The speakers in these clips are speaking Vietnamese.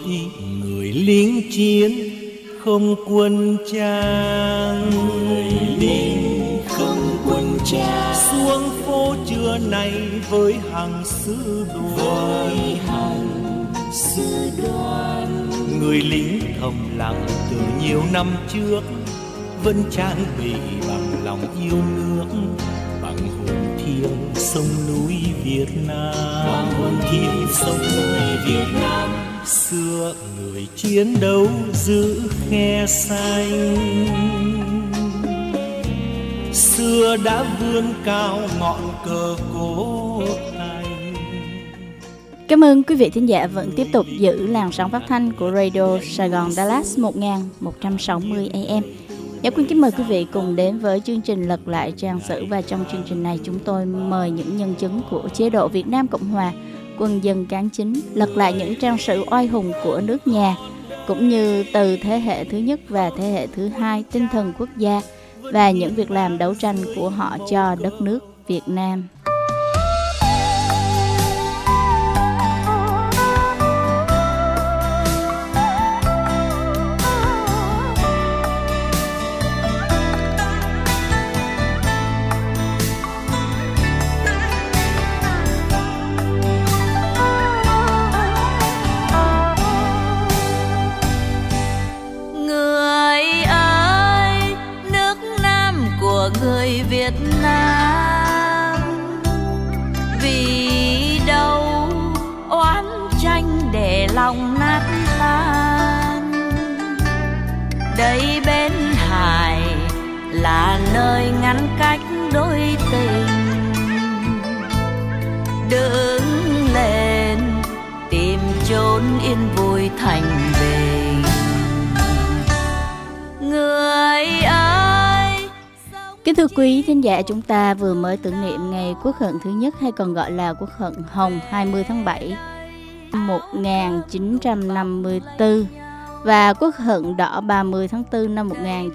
người lính chiến không quân trang, người lính không quân trang xuống phố trưa nay với hàng sư đoàn, người lính thầm lặng từ nhiều năm trước vẫn trang bị bằng lòng yêu nước, bằng hồn thiêng sông núi Việt Nam, bằng hồn thiêng sông núi Việt Nam. Xưa người chiến đấu giữ khe xanh, xưa đã vươn cao ngọn cờ cố thành. Cảm ơn quý vị thính giả vẫn tiếp tục giữ làn sóng phát thanh của Radio Sài Gòn Dallas 1160 AM. Dạ, Quyên kính mời quý vị cùng đến với chương trình Lật lại trang sử, và trong chương trình này chúng tôi mời những nhân chứng của chế độ Việt Nam Cộng Hòa, quân dân cán chính lật lại những trang sử oai hùng của nước nhà, cũng như từ thế hệ thứ nhất và thế hệ thứ hai tinh thần quốc gia và những việc làm đấu tranh của họ cho đất nước Việt Nam. Người Việt Nam vì đâu oán tranh để lòng nát tan, đây bên hải là nơi ngăn cách đôi tình, đứng lên tìm chốn yên vui thành bình. Người Kính thưa quý thính giả, chúng ta vừa mới tưởng niệm ngày Quốc hận thứ nhất, hay còn gọi là Quốc hận Hồng, 20 tháng 7 năm 1954 và Quốc hận đỏ 30 tháng 4 năm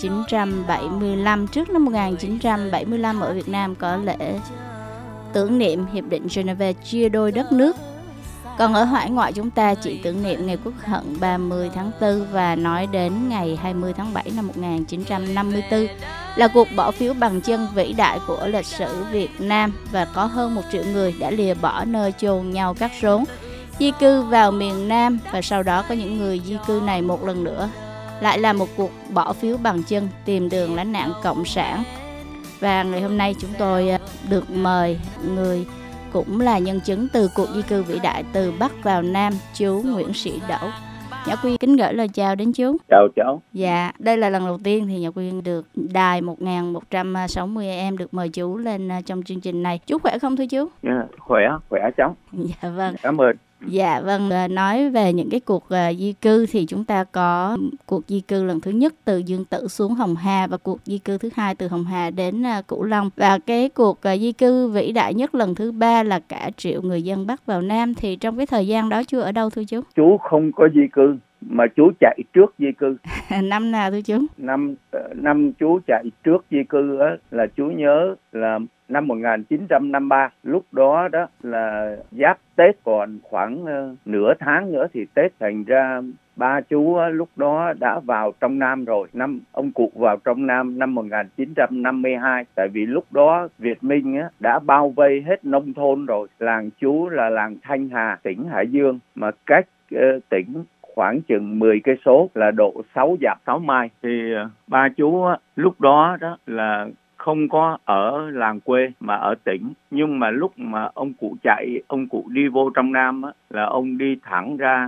1975. Trước năm 1975 ở Việt Nam có lễ tưởng niệm Hiệp định Geneva chia đôi đất nước. Còn ở hải ngoại chúng ta chỉ tưởng niệm ngày Quốc hận 30 tháng 4 và nói đến ngày 20 tháng 7 năm 1954 là cuộc bỏ phiếu bằng chân vĩ đại của lịch sử Việt Nam, và có hơn 1 triệu người đã lìa bỏ nơi chôn nhau cắt rốn, di cư vào miền Nam, và sau đó có những người di cư này một lần nữa lại là một cuộc bỏ phiếu bằng chân tìm đường lánh nạn cộng sản. Và ngày hôm nay chúng tôi được mời người cũng là nhân chứng từ cuộc di cư vĩ đại từ Bắc vào Nam, chú Nguyễn Sĩ Đẩu. Nhã Quyên kính gửi lời chào đến chú. Chào cháu. Dạ, đây là lần đầu tiên thì Nhã Quyên được đài 1160 AM được mời chú lên trong chương trình này. Chú khỏe không thưa chú? Khỏe cháu. Dạ vâng. Cảm ơn. Dạ vâng, nói về những cái cuộc di cư thì chúng ta có cuộc di cư lần thứ nhất từ Dương Tử xuống Hồng Hà, và cuộc di cư thứ hai từ Hồng Hà đến Cửu Long, và cái cuộc di cư vĩ đại nhất lần thứ ba là cả triệu người dân Bắc vào Nam. Thì trong cái thời gian đó chú ở đâu thưa chú? Chú không có di cư mà chú chạy trước di cư. Năm nào thưa chú? Năm chú chạy trước di cư á, là chú nhớ là năm 1953. Lúc đó đó là giáp Tết, còn khoảng nửa tháng nữa thì Tết, thành ra ba chú lúc đó đã vào trong Nam rồi. Ông cụ vào trong Nam năm 1952, tại vì lúc đó Việt Minh đã bao vây hết nông thôn rồi. Làng chú là làng Thanh Hà, tỉnh Hải Dương, mà cách tỉnh khoảng chừng 10 cây số, là độ 6 dặm 6 mai. Thì ba chú lúc đó đó là không có ở làng quê mà ở tỉnh. Nhưng mà lúc mà ông cụ đi vô trong Nam á, là ông đi thẳng ra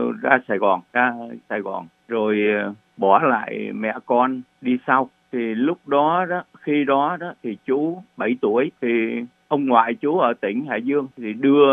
Sài Gòn rồi bỏ lại mẹ con đi sau. Thì lúc đó đó, khi đó đó thì chú 7 tuổi, thì ông ngoại chú ở tỉnh Hải Dương thì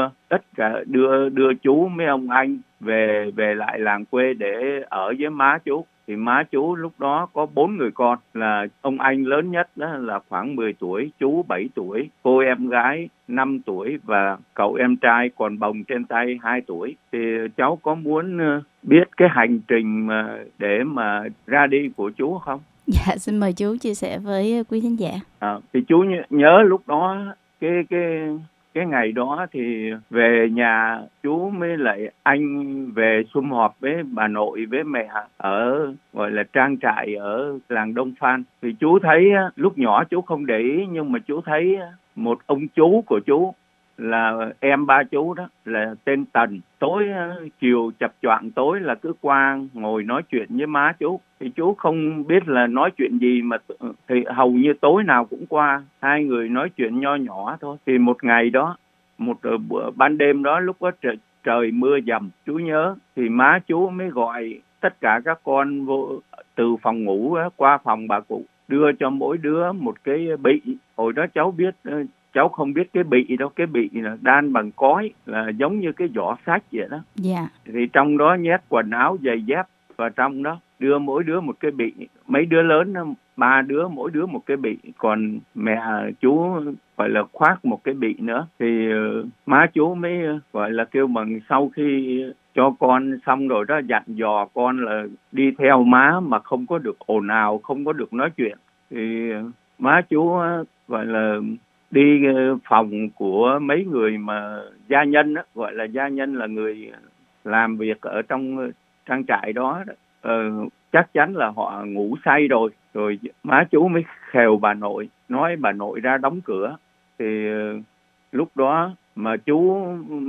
đưa chú mấy ông anh về lại làng quê để ở với má chú. Thì má chú lúc đó có 4 người con, là ông anh lớn nhất đó là khoảng 10 tuổi, chú 7 tuổi, cô em gái 5 tuổi và cậu em trai còn bồng trên tay 2 tuổi. Thì cháu có muốn biết cái hành trình để mà ra đi của chú không? Dạ, xin mời chú chia sẻ với quý thính giả. Thì chú nhớ lúc đó cái cái ngày đó thì về nhà chú mới lại anh về sum họp với bà nội với mẹ ở gọi là trang trại ở làng Đông Phan. Thì chú thấy lúc nhỏ chú không để ý, nhưng mà chú thấy một ông chú của chú là em ba chú đó là tên Tần, tối chiều chập choạng tối là cứ qua ngồi nói chuyện với má chú. Thì chú không biết là nói chuyện gì mà thì hầu như tối nào cũng qua, hai người nói chuyện nho nhỏ thôi. Thì một ngày đó, một bữa ban đêm đó, lúc đó trời mưa dầm, chú nhớ thì má chú mới gọi tất cả các con vô từ phòng ngủ qua phòng bà cụ, đưa cho mỗi đứa một cái bị. Hồi đó cháu biết, cháu không biết cái bị đâu, cái bị là đan bằng cói, là giống như cái giỏ sách vậy đó. Dạ. Thì trong đó nhét quần áo giày dép vào trong đó, đưa mỗi đứa một cái bị. Mấy đứa lớn 3 đứa mỗi đứa một cái bị, còn mẹ chú gọi là khoác một cái bị nữa. Thì má chú mới gọi là kêu bằng sau khi cho con xong rồi đó, dặn dò con là đi theo má mà không có được ồn ào, không có được nói chuyện. Thì má chú gọi là đi phòng của mấy người mà gia nhân đó, gọi là gia nhân là người làm việc ở trong trang trại đó, chắc chắn là họ ngủ say rồi. Rồi má chú mới khều bà nội, nói bà nội ra đóng cửa. Thì lúc đó mà chú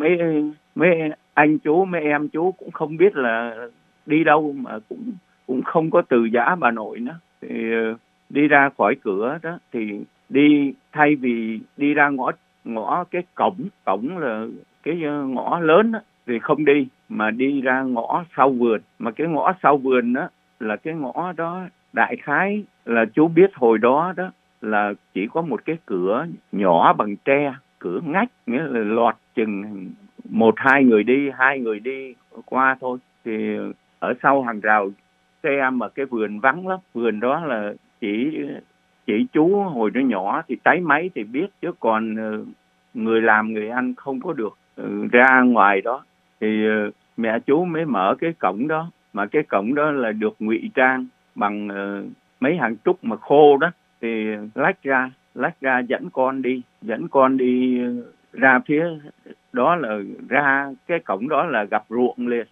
mấy anh chú mấy em chú cũng không biết là đi đâu, mà cũng không có từ giã bà nội nữa. Thì đi ra khỏi cửa đó thì đi, thay vì đi ra ngõ cái cổng là cái ngõ lớn đó, thì không đi mà đi ra ngõ sau vườn. Mà cái ngõ sau vườn đó là cái ngõ đó đại khái là chú biết hồi đó đó là chỉ có một cái cửa nhỏ bằng tre, cửa ngách, nghĩa là lọt chừng 1-2 người đi, 2 người đi qua thôi. Thì ở sau hàng rào xe mà cái vườn vắng lắm. Vườn đó là chỉ chú hồi nó nhỏ thì táy máy thì biết, chứ còn người làm người ăn không có được ra ngoài đó. Thì mẹ chú mới mở cái cổng đó, mà cái cổng đó là được ngụy trang bằng mấy hàng trúc mà khô đó. Thì lách ra dẫn con đi ra phía đó, là ra cái cổng đó là gặp ruộng liền.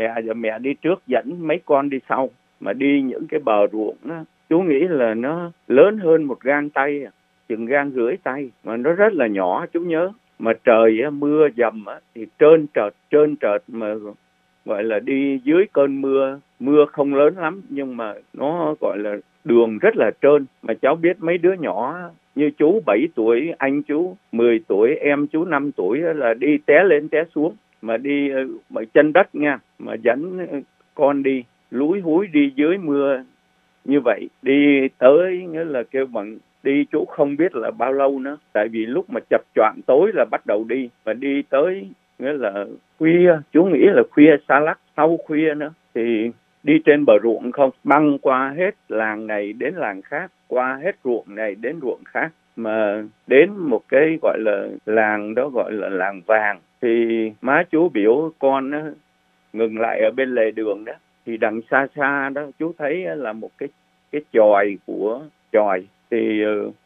Mẹ đi trước dẫn mấy con đi sau, mà đi những cái bờ ruộng đó, chú nghĩ là nó lớn hơn một gang tay, chừng gang rưỡi tay, mà nó rất là nhỏ. Chú nhớ mà trời mưa dầm thì trơn trợt, mà gọi là đi dưới cơn mưa không lớn lắm, nhưng mà nó gọi là đường rất là trơn. Mà cháu biết mấy đứa nhỏ như chú 7 tuổi, anh chú 10 tuổi, em chú 5 tuổi là đi té lên té xuống, mà đi bởi chân đất nha, mà dẫn con đi lúi húi đi dưới mưa như vậy. Đi tới nghĩa là kêu bằng đi chú không biết là bao lâu nữa, tại vì lúc mà chập choạng tối là bắt đầu đi, và đi tới nghĩa là khuya, chú nghĩ là khuya xa lắc, sau khuya nữa. Thì đi trên bờ ruộng không, băng qua hết làng này đến làng khác, qua hết ruộng này đến ruộng khác, mà đến một cái gọi là làng đó gọi là làng Vàng. Thì má chú biểu con ngừng lại ở bên lề đường đó. Thì đằng xa xa đó chú thấy là một cái chòi của chòi. Thì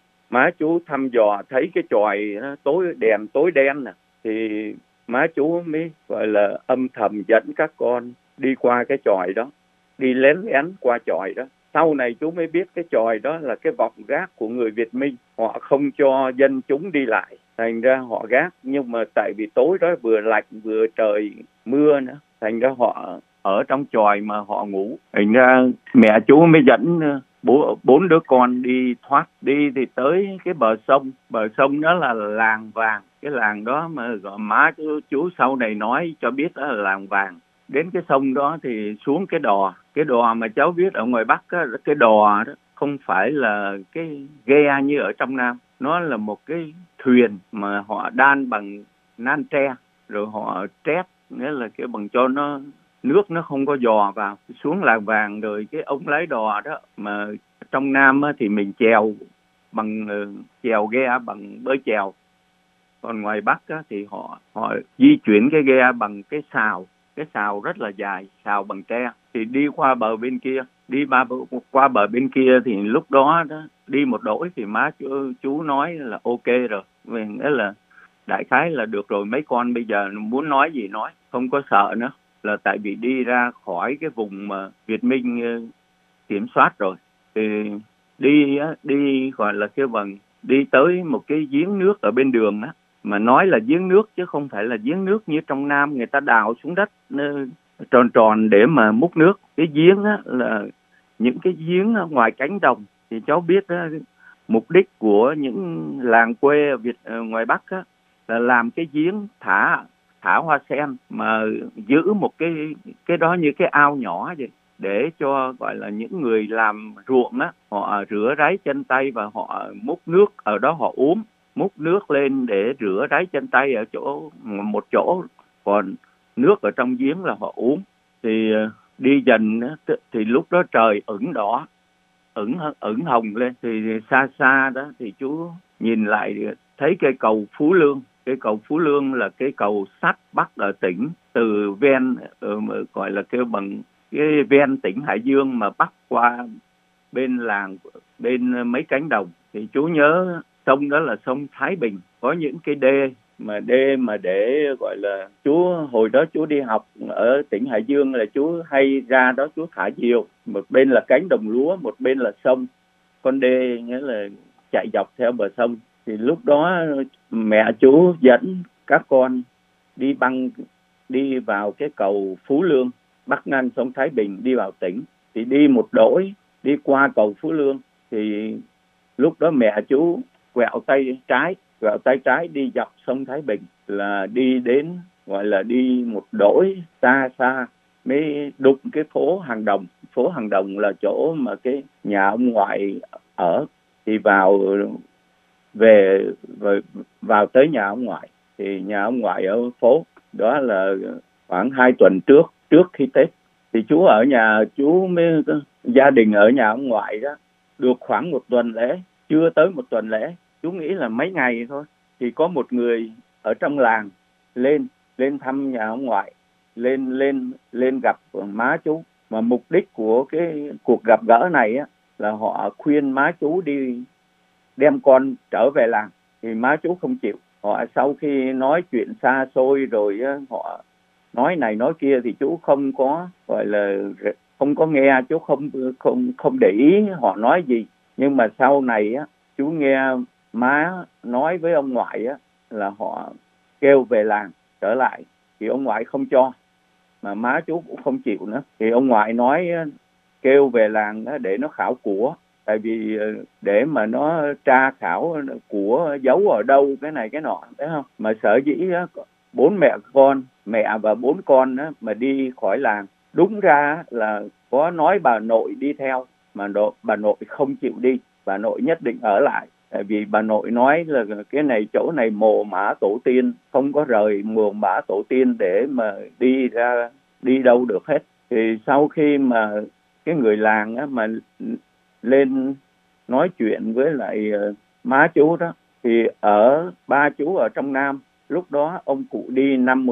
má chú thăm dò thấy cái chòi tối đen nè. Thì má chú mới gọi là âm thầm dẫn các con đi qua cái chòi đó, đi lén lén qua chòi đó. Sau này chú mới biết cái chòi đó là cái vọng gác của người Việt Minh, họ không cho dân chúng đi lại, thành ra họ gác. Nhưng mà tại vì tối đó vừa lạnh vừa trời mưa nữa, thành ra họ ở trong chòi mà họ ngủ. Thành ra mẹ chú mới dẫn 4 đứa con đi thoát. Đi thì tới cái bờ sông đó là làng Vàng. Cái làng đó mà gọi má chú sau này nói cho biết đó là làng Vàng. Đến cái sông đó thì xuống cái đò mà cháu biết ở ngoài Bắc á, cái đò đó không phải là cái ghe như ở trong Nam, nó là một cái thuyền mà họ đan bằng nan tre, rồi họ trét, nghĩa là cái bằng cho nó nước nó không có dò vào. Xuống làng Vàng rồi cái ông lái đò đó, mà trong Nam á, thì mình chèo ghe bằng bơi chèo, còn ngoài Bắc á, thì họ di chuyển cái ghe bằng cái sào rất là dài, sào bằng tre. Thì đi qua bờ bên kia, qua bờ bên kia thì lúc đó đi một đổi thì má chú nói là ok rồi, nghĩa là đại khái là được rồi, mấy con bây giờ muốn nói gì nói, không có sợ nữa, là tại vì đi ra khỏi cái vùng mà Việt Minh kiểm soát rồi. Thì đi gọi là kêu bằng đi tới một cái giếng nước ở bên đường á, mà nói là giếng nước chứ không phải là giếng nước như trong Nam người ta đào xuống đất tròn tròn để mà múc nước. Cái giếng á là những cái giếng ngoài cánh đồng. Thì cháu biết á, mục đích của những làng quê ở ngoài Bắc á, là làm cái giếng thả hoa sen, mà giữ một cái đó như cái ao nhỏ vậy, để cho gọi là những người làm ruộng á, họ rửa ráy chân tay và họ múc nước ở đó họ uống, múc nước lên để rửa ráy chân tay ở một chỗ, còn nước ở trong giếng là họ uống. Thì đi dần thì lúc đó trời ửng đỏ, ửng hồng lên, thì xa xa đó thì chú nhìn lại thấy cây cầu Phú Lương. Cây cầu Phú Lương là cái cầu sắt bắc ở tỉnh, từ ven gọi là kêu bằng cái ven tỉnh Hải Dương mà bắc qua bên làng, bên mấy cánh đồng. Thì chú nhớ sông đó là sông Thái Bình, có những cái đê mà để gọi là chú hồi đó chú đi học ở tỉnh Hải Dương là chú hay ra đó chú thả diều. Một bên là cánh đồng lúa, một bên là sông, con đê nghĩa là chạy dọc theo bờ sông. Thì lúc đó mẹ chú dẫn các con đi vào cái cầu Phú Lương, bắc ngang sông Thái Bình đi vào tỉnh. Thì đi một đỗi, đi qua cầu Phú Lương thì lúc đó mẹ chú quẹo tay trái đi dọc sông Thái Bình, là đi đến gọi là đi một đỗi xa mới đụng cái phố Hàng Đồng. Phố Hàng Đồng là chỗ mà cái nhà ông ngoại ở. Thì vào tới nhà ông ngoại, thì nhà ông ngoại ở phố đó là khoảng 2 tuần trước khi Tết. Thì chú ở nhà, chú mới gia đình ở nhà ông ngoại đó được khoảng 1 tuần lễ, chưa tới 1 tuần lễ, chú nghĩ là mấy ngày thôi. Thì có một người ở trong làng lên thăm nhà ông ngoại, lên gặp má chú. Mà mục đích của cái cuộc gặp gỡ này á, là họ khuyên má chú đi đem con trở về làng. Thì má chú không chịu. Họ sau khi nói chuyện xa xôi rồi á, họ nói này nói kia thì chú không có gọi là không có nghe, chú không để ý họ nói gì. Nhưng mà sau này á, chú nghe má nói với ông ngoại á, là họ kêu về làng trở lại, thì ông ngoại không cho, mà má chú cũng không chịu nữa. Thì ông ngoại nói kêu về làng đó để nó khảo của, tại vì để mà nó tra khảo của giấu ở đâu cái này cái nọ, thấy không? Mà sở dĩ đó, 4 mẹ và 4 con đó, mà đi khỏi làng. Đúng ra là có nói bà nội đi theo, mà bà nội không chịu đi, bà nội nhất định ở lại. Tại vì bà nội nói là cái này chỗ này mồ mả tổ tiên, không có rời mồ mả tổ tiên để mà đi đâu được hết. Thì sau khi mà cái người làng á, mà lên nói chuyện với lại má chú đó, thì ba chú ở trong Nam, lúc đó ông cụ đi năm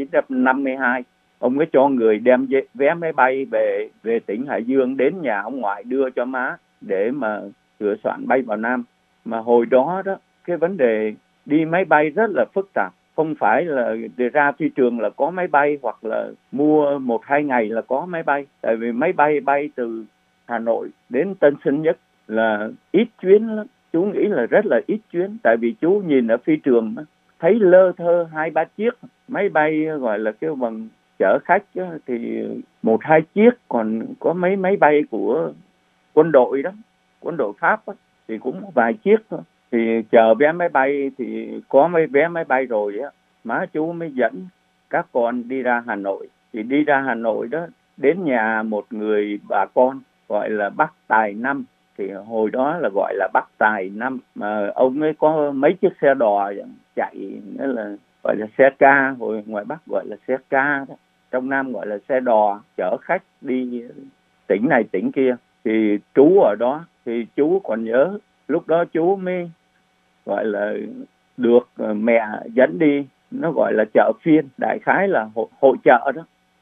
1952, ông ấy cho người đem vé máy bay về tỉnh Hải Dương đến nhà ông ngoại đưa cho má để mà sửa soạn bay vào Nam. Mà hồi đó cái vấn đề đi máy bay rất là phức tạp, không phải là ra phi trường là có máy bay, hoặc là mua 1-2 ngày là có máy bay. Tại vì máy bay bay từ Hà Nội đến Tân Sơn Nhất là ít chuyến lắm, chú nghĩ là rất là ít chuyến. Tại vì chú nhìn ở phi trường thấy lơ thơ 2-3 chiếc máy bay gọi là kêu bằng chở khách đó, thì 1-2 chiếc, còn có mấy máy bay của quân đội đó, quân đội Pháp đó, thì cũng vài chiếc thôi. Thì chờ vé máy bay, thì có mấy vé máy bay rồi á, má chú mới dẫn các con đi ra Hà Nội. Thì đi ra Hà Nội đó, đến nhà một người bà con gọi là bác Tài Năm. Thì hồi đó là gọi là bác Tài Năm, mà ông ấy có mấy chiếc xe đò chạy, nghĩa là gọi là xe ca, hồi ngoài Bắc gọi là xe ca đó, trong Nam gọi là xe đò, chở khách đi tỉnh này tỉnh kia. Thì chú ở đó, thì chú còn nhớ lúc đó chú mới gọi là được mẹ dẫn đi, nó gọi là chợ phiên, đại khái là hội chợ đó,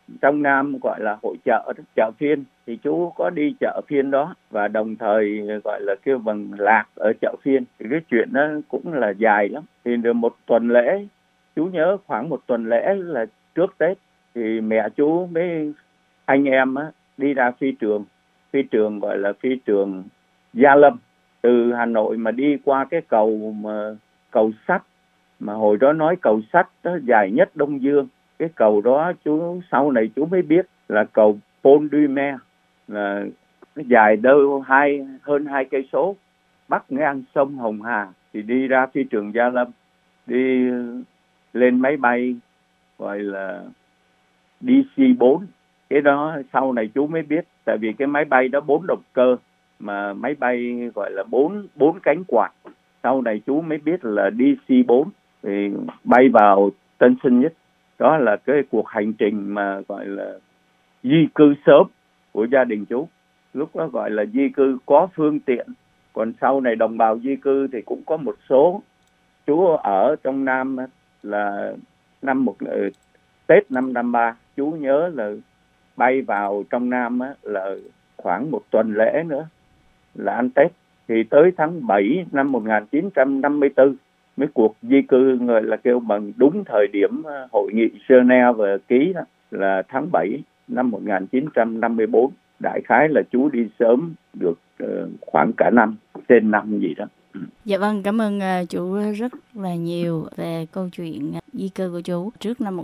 trong Nam gọi là hội chợ, chợ phiên, thì chú có đi chợ phiên đó và đồng thời gọi là kêu bằng lạc ở chợ phiên. Thì cái chuyện đó cũng là dài lắm. Thì được một tuần lễ, chú nhớ khoảng một tuần lễ là trước Tết, thì mẹ chú với anh em đi ra phi trường gọi là phi trường Gia Lâm, từ Hà Nội mà đi qua cái cầu sắt, mà hồi đó nói cầu sắt đó dài nhất Đông Dương. Cái cầu đó chú sau này chú mới biết là cầu Pont du Mer, là nó dài đâu hơn 2 cây số, bắc ngang sông Hồng Hà. Thì đi ra phi trường Gia Lâm, đi lên máy bay gọi là DC-4. Cái đó sau này chú mới biết, tại vì cái máy bay đó 4 động cơ, mà máy bay gọi là 4 cánh quạt. Sau này chú mới biết là DC-4, thì bay vào Tân Sơn Nhất. Đó là cái cuộc hành trình mà gọi là di cư sớm của gia đình chú. Lúc đó gọi là di cư có phương tiện. Còn sau này đồng bào di cư thì cũng có một số. Chú ở trong Nam là Tết năm 53, chú nhớ là bay vào trong Nam là khoảng một tuần lễ nữa là ăn Tết. Thì tới tháng 7 năm 1954 mấy cuộc di cư người là kêu bằng đúng thời điểm hội nghị Geneva ký đó, là tháng 7 năm 1954. Đại khái là chú đi sớm được khoảng cả năm, trên năm gì đó. Dạ vâng, cảm ơn chú rất là nhiều về câu chuyện di cư của chú. Trước năm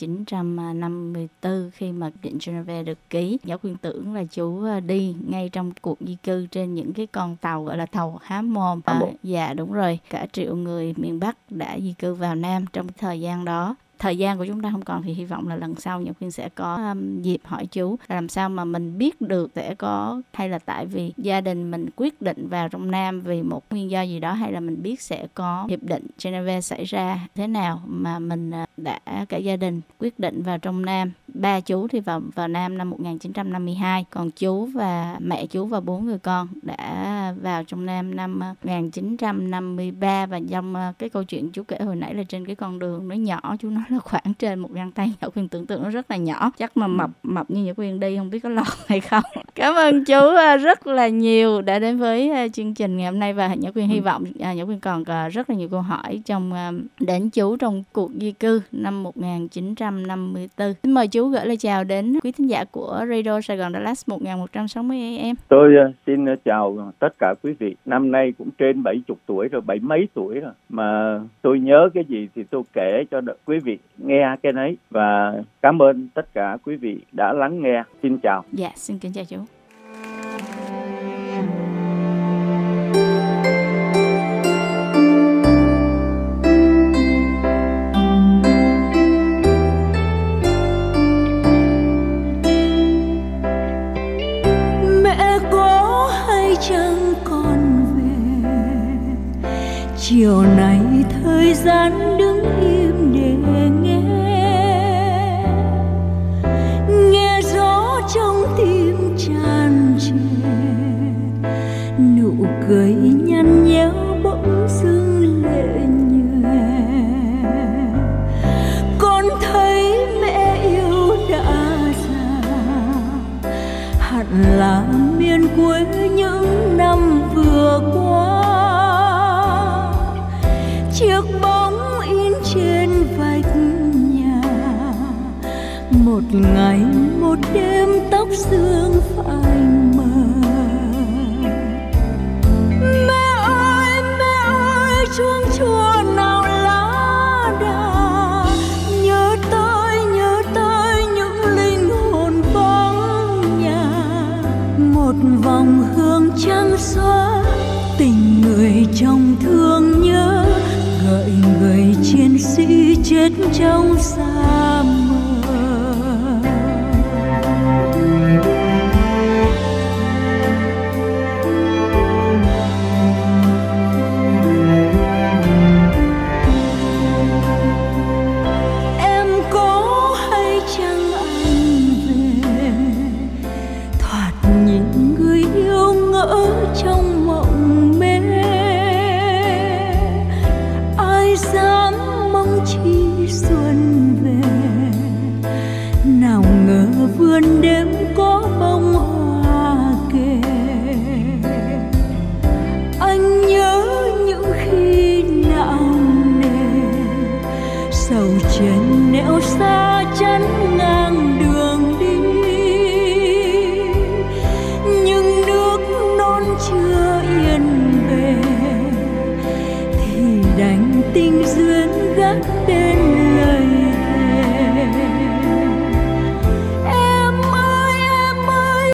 1954 khi mà Hiệp định Geneva được ký, Giáo Khuyên tưởng là chú đi ngay trong cuộc di cư trên những cái con tàu gọi là tàu há mồm. Dạ đúng rồi, cả triệu người miền Bắc đã di cư vào Nam trong thời gian đó. Thời gian của chúng ta không còn thì hy vọng là lần sau Nhật Khuyên sẽ có dịp hỏi chú là làm sao mà mình biết được sẽ có, hay là tại vì gia đình mình quyết định vào trong Nam vì một nguyên do gì đó, hay là mình biết sẽ có Hiệp định Geneva xảy ra thế nào mà mình đã cả gia đình quyết định vào trong Nam. Ba chú thì vào Nam năm 1952, còn chú và mẹ chú và 4 người con đã vào trong Nam năm 1953. Và trong cái câu chuyện chú kể hồi nãy là trên cái con đường nó nhỏ, chú nói là khoảng trên một gang tay. Nhật Khuyên tưởng tượng nó rất là nhỏ, chắc mà mập như Nhật Khuyên đi không biết có lọt hay không. Cảm ơn chú rất là nhiều đã đến với chương trình ngày hôm nay, và Nhật Khuyên hy vọng Nhật Khuyên còn rất là nhiều câu hỏi đến chú trong cuộc di cư năm 1954. Xin mời chú gửi lời chào đến quý thính giả của Radio Sài Gòn Dallas 1160 AM. Tôi xin chào tất cả quý vị. Năm nay cũng trên 70 tuổi rồi, 70 mấy tuổi rồi, mà tôi nhớ cái gì thì tôi kể cho quý vị nghe cái đấy. Và cảm ơn tất cả quý vị đã lắng nghe. Xin chào. Dạ, xin kính chào chú. Mẹ có hay chăng con về, chiều nay thời gian đứng im để nghe gió trong tim tràn trề, nụ cười nhăn nheo bỗng dưng lệ nhòe. Con thấy mẹ yêu đã già, hẳn là miền quê những năm vừa qua. Chiếc bóng in trên vách nhà, một ngày một đêm tóc sương phai mờ. Mẹ ơi chuông chùa nào lá đà, nhớ tới những linh hồn vắng nhà. Một vòng hương trắng xóa, tình người trong thương nhớ, gợi người chiến sĩ chết trong sa mờ. Em có hay chăng anh về, thoạt nhìn người yêu ngỡ trong mộng mê. Ai dám mong chi xuân về, nào ngờ trên nẻo xa chắn ngang đường đi, nhưng nước non chưa yên về thì đành tình duyên gác để